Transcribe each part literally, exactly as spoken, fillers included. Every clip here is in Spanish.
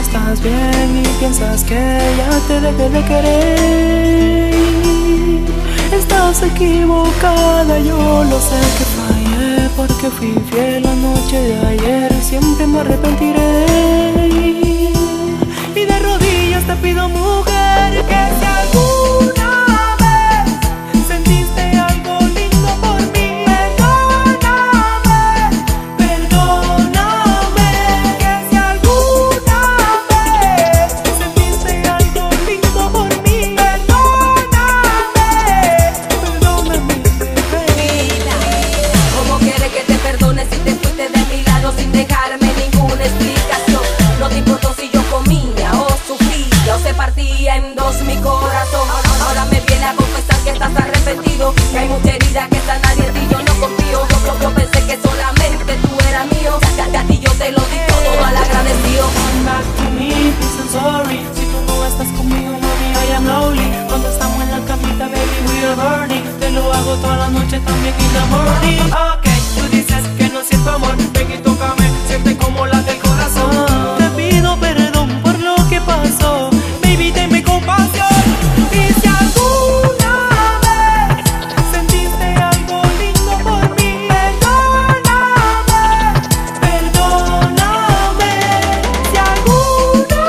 estás bien y piensas que ya te dejé de querer. Estás equivocada, yo lo sé que fallé, porque fui fiel la noche de ayer. Siempre me arrepentiré y de rodillas te pido, mujer, que si alguna vez sentiste algo lindo por mí, perdóname, perdóname. Que si alguna vez sentiste algo lindo por mí, perdóname, perdóname, bebé. ¿Cómo quieres que te perdone si te fuiste de mi lado sin dejarme ninguna explicación? No te importó si yo comía o sufría o se partía en dos mi corazón. Ahora me viene a confesar que estás arrepentido, que hay mucha herida que sanar y en ti yo no confío. Yo, yo, yo pensé que solamente tú eras mío, que a ti yo te lo di todo mal agradecido. Come back to me, please and sorry. Si tú no estás conmigo, mami, I am lonely. Cuando estamos en la camita, baby, we are burning. Te lo hago toda la noche, también in the morning. Ok, tú dices que no siento amor, ven y tócame, siente como late el corazón. Te pido perdón por lo que pasó, baby, tenme compasión. Y si alguna vez sentiste algo lindo por mí, perdóname, perdóname. Si alguna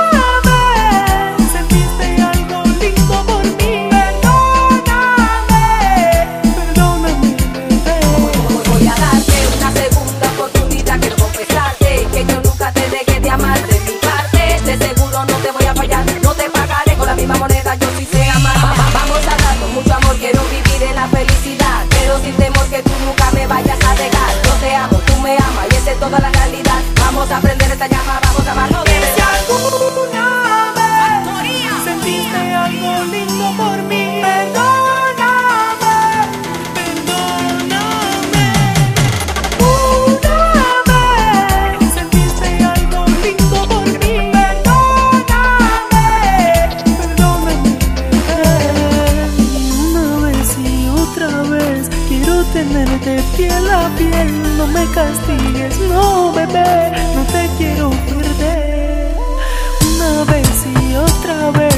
vez sentiste algo lindo por mí, perdóname, perdóname, bebé. Voy a darte una segunda oportunidad, quiero confesarte que yo nunca te dejé de amar de mi parte. De seguro no te voy a fallar, no te pagaré con la misma moneda, yo sí sé amar. Va- va- Vamos a dar con mucho amor, quiero vivir en la felicidad, pero sin temor que tú nunca me vayas a dejar. Yo te amo, tú me amas y esa es toda la realidad. Vamos a prender esta llama, vamos a amarnos de Si verdad. alguna vez sentiste algo lindo por mí, perdóname, perdóname. Una vez sentiste algo lindo por mí, perdóname, perdóname, bebé. Una vez y otra vez quiero tenerte piel a piel. No me castigues, no, bebé, no te quiero perder. Una vez y otra vez